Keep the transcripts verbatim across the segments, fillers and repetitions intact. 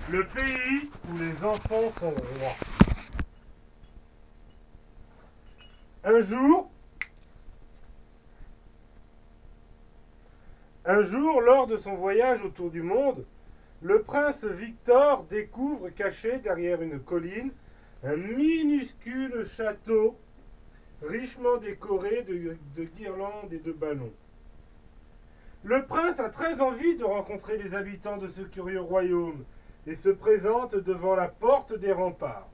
Le pays où les enfants sont rois. Un jour, un jour, lors de son voyage autour du monde, le prince Victor découvre caché derrière une colline un minuscule château richement décoré de, de guirlandes et de ballons. Le prince a très envie de rencontrer les habitants de ce curieux royaume et se présente devant la porte des remparts.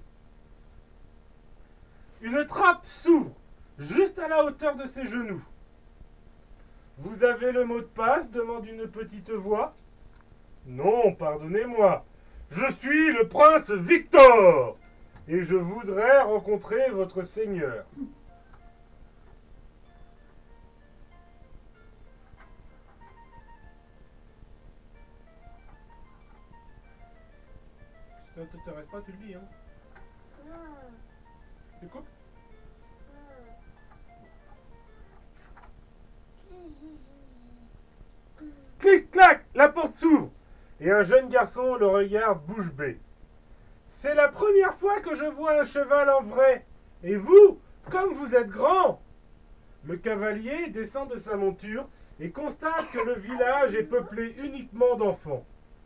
Une trappe s'ouvre, juste à la hauteur de ses genoux. Vous avez le mot de passe demande une petite voix. Non, pardonnez-moi, je suis le prince Victor et je voudrais rencontrer votre seigneur. Si ça ne t'intéresse pas, tu le dis, hein. Tu coupes ? Clic-clac, la porte s'ouvre et un jeune garçon le regarde bouche bée. C'est la première fois que je vois un cheval en vrai. Et vous, comme vous êtes grand. Le cavalier descend de sa monture et constate que le village est peuplé uniquement d'enfants.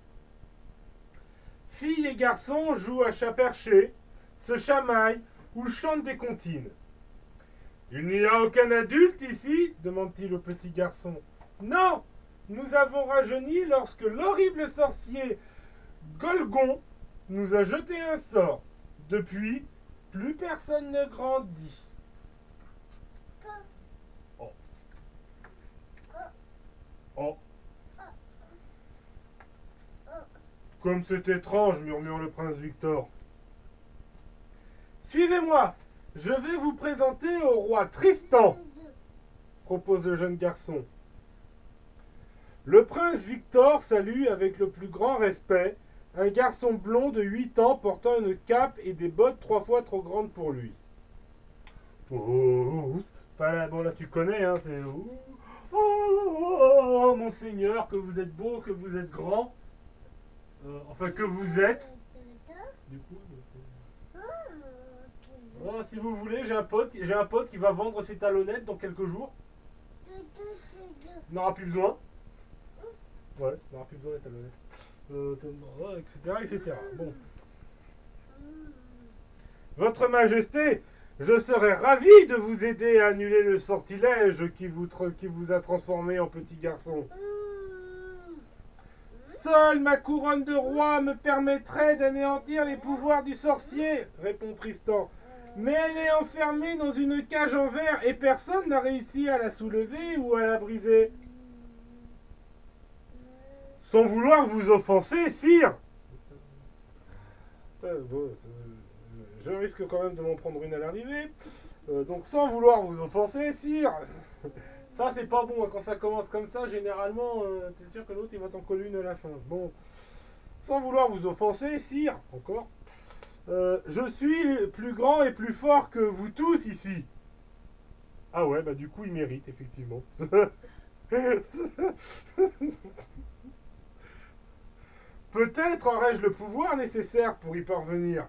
Filles et garçons jouent à chat perché, se chamaillent ou chantent des comptines. Il n'y a aucun adulte ici demande-t-il au petit garçon. Non, nous avons rajeuni lorsque l'horrible sorcier Golgon nous a jeté un sort. Depuis, plus personne ne grandit. Oh. Oh. Comme c'est étrange, murmure le prince Victor. Suivez-moi, je vais vous présenter au roi Tristan, propose le jeune garçon. Le prince Victor salue avec le plus grand respect un garçon blond de huit ans portant une cape et des bottes trois fois trop grandes pour lui. Oh, oh, oh. Enfin, là, bon, là tu connais, hein, c'est... Oh, oh, oh, oh, monseigneur, que vous êtes beau, que vous êtes grand. Euh, enfin, que vous êtes. Du coup... Oh, si vous voulez, j'ai un pote, j'ai un pote qui va vendre ses talonnettes dans quelques jours. Il n'aura plus besoin. Ouais, il n'aura plus besoin des talonnettes. Euh, et cetera, et cetera. Bon. Votre Majesté, je serais ravi de vous aider à annuler le sortilège qui vous, qui vous a transformé en petit garçon. Seule ma couronne de roi me permettrait d'anéantir les pouvoirs du sorcier, répond Tristan. Mais elle est enfermée dans une cage en verre et personne n'a réussi à la soulever ou à la briser. Sans vouloir vous offenser, sire. Je risque quand même de m'en prendre une à l'arrivée. Euh, donc sans vouloir vous offenser, sire. Ça c'est pas bon, quand ça commence comme ça, généralement, euh, t'es sûr que l'autre il va t'en coller une à la fin. Bon. Sans vouloir vous offenser, sire, encore. Euh, je suis plus grand et plus fort que vous tous ici. Ah ouais, bah du coup il mérite, effectivement. Peut-être aurais-je le pouvoir nécessaire pour y parvenir.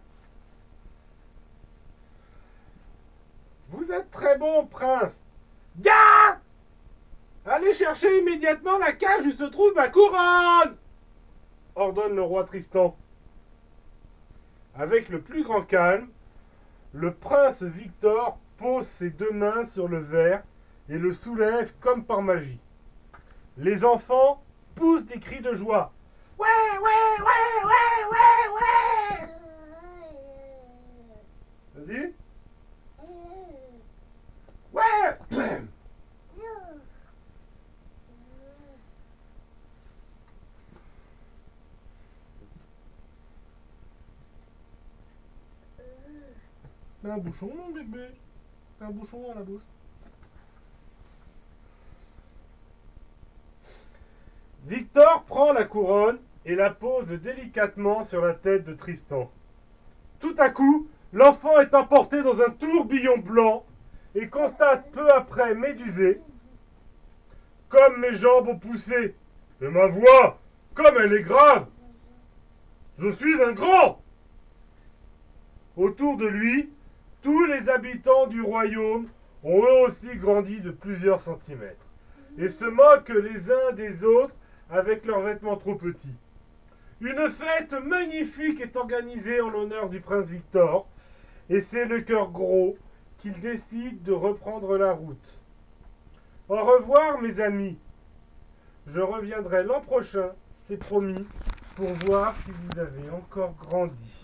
Vous êtes très bon, prince. Garde! Allez chercher immédiatement la cage où se trouve ma couronne! Ordonne le roi Tristan. Avec le plus grand calme, le prince Victor pose ses deux mains sur le verre et le soulève comme par magie. Les enfants poussent des cris de joie. Ouais, ouais, ouais, ouais, ouais, ouais. Vas-y. Ouais. T'as un bouchon, mon bébé. T'as un bouchon à la bouche. Victor prend la couronne et la pose délicatement sur la tête de Tristan. Tout à coup, l'enfant est emporté dans un tourbillon blanc et constate peu après médusé. Comme mes jambes ont poussé, et ma voix, comme elle est grave. Je suis un grand. Autour de lui, tous les habitants du royaume ont eux aussi grandi de plusieurs centimètres et se moquent les uns des autres avec leurs vêtements trop petits. Une fête magnifique est organisée en l'honneur du prince Victor et c'est le cœur gros qu'il décide de reprendre la route. Au revoir mes amis. Je reviendrai l'an prochain, c'est promis, pour voir si vous avez encore grandi.